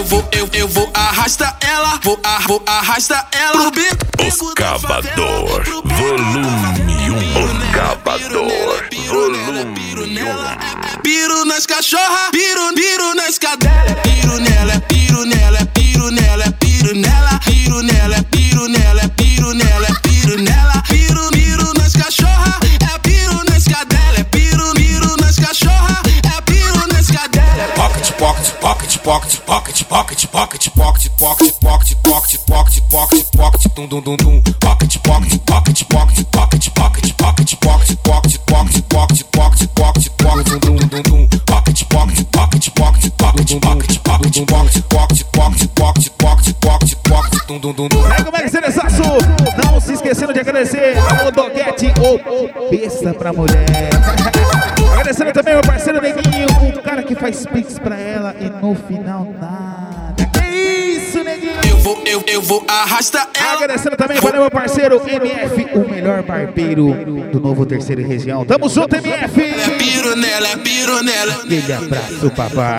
eu vou arrastar ela, vou arrastar ela pro beco. Os Cavador, volume 1. Os Cavador, volume 1. Piro nas cachorra, piro nas cadelas. Piro nela, piro nela, piro nela, piro nela, piro nela, piro nela, piro nela, piro nela. Piro nas cachorra, é piro nas cadelas. Piro nas cachorra, é piro nas cadelas. Pocket, pocket, pocket, pocket, pocket, pocket, pocket, pocket, pocket, pocket, pocket, pocket, pocket, pocket, dum dum dum dum. Pocket, pocket, pocket, pocket, pocket, pocket, pocket, pocket, pocket, pocket, pocket, pocket, pocket, pocket, dum dum dum dum. Pocket, pocket, pocket, pocket, pocket, pocket, pocket, pocket, pocket, pocket, pocket, pocket, pocket, pocket, dum dum dum dum. Aí como é que você nessaço? Não se esquecendo de agradecer ao Doguete ou besta pra mulher. Agradecendo também meu parceiro Neguinho, o cara que faz pix pra ela e no final nada. Que isso, Neguinho? Eu vou arrastar ela. Agradecendo também para meu parceiro MF, o melhor barbeiro do novo Terceira Região. Tamo junto, MF! É piro nela, é piro nela. Aquele abraço, papai.